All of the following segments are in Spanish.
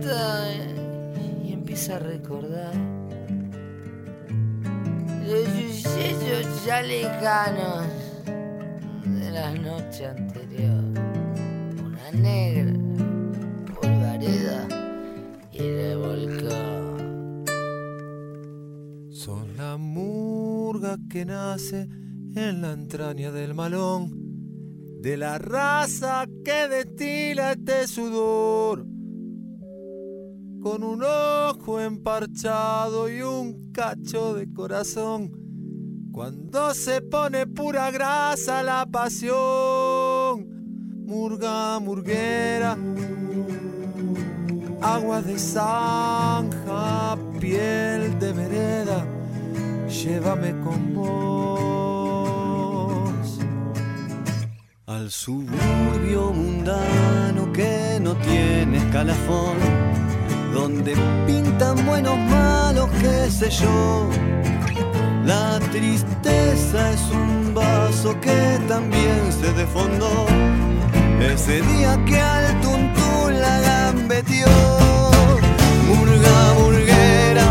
levanta y empieza a recordar los sucesos ya lejanos de la noche anterior. Una negra polvareda y revolcó. Son la murga que nace en la entraña del malón, de la raza que destila este sudor, con un ojo emparchado y un cacho de corazón. Cuando se pone pura grasa la pasión, murga, murguera, agua de zanja, piel de vereda, llévame con vos al suburbio mundano que no tiene escalafón, donde pintan buenos, malos, qué sé yo. La tristeza es un vaso que también se desfondó ese día que al tuntún la gambeteó. Murga, murguera,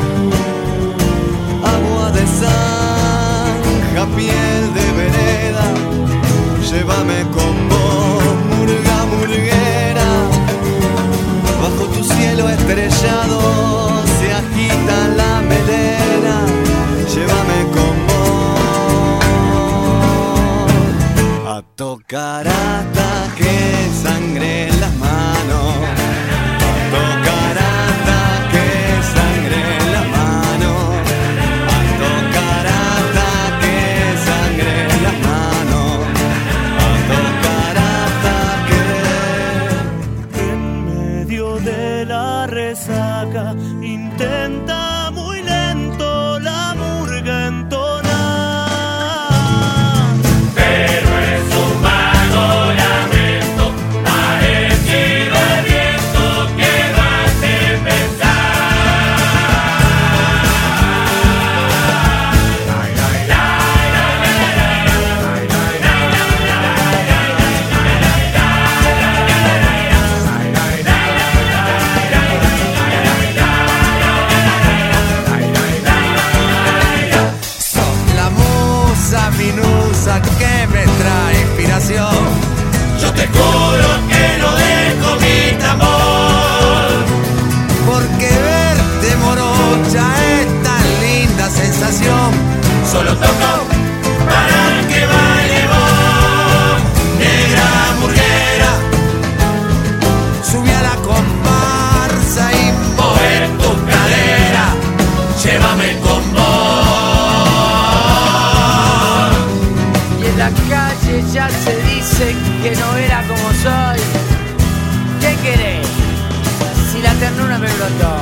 agua de zanja, piel de vereda, llévame con vos. Murga, murguera, bajo tu cielo estrellado se agita la melena, llévame con vos a tocar hasta que sangre en las manos, a tocar hasta que sangre en las manos, a tocar hasta que sangre en las manos, a tocar hasta que. En medio de la resaca intenta muy lento la murga entonar, pero es un vago lamento parecido al viento que no hace minusa que me trae inspiración. Yo te juro que no dejo mi tambor, porque verte morocha es tan linda sensación. solo toco para que baile vos, negra murguera. Subí a la comparsa y mover tu cadera, llévame con vos. En la calle ya se dice que no era como soy. ¿Qué querés? Si la ternura me brotó.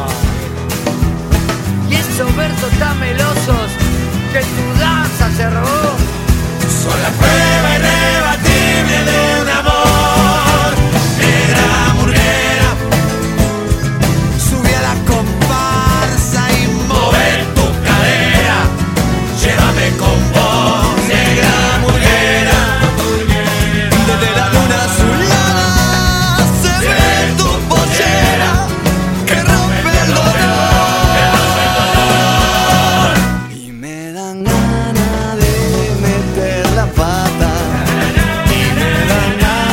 Y esos versos tan melosos que tu danza se robó son la prueba irrebatible de un amor, negra murguera. subí a la comparsa y Mover tu cadera, llévame con vos, negra murguera. desde la luna azulada se ve tu pollera que rompe el dolor. Y me dan ganas de meter la pata, y me dan ganas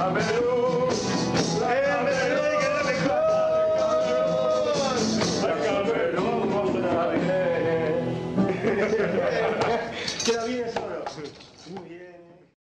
Camerún.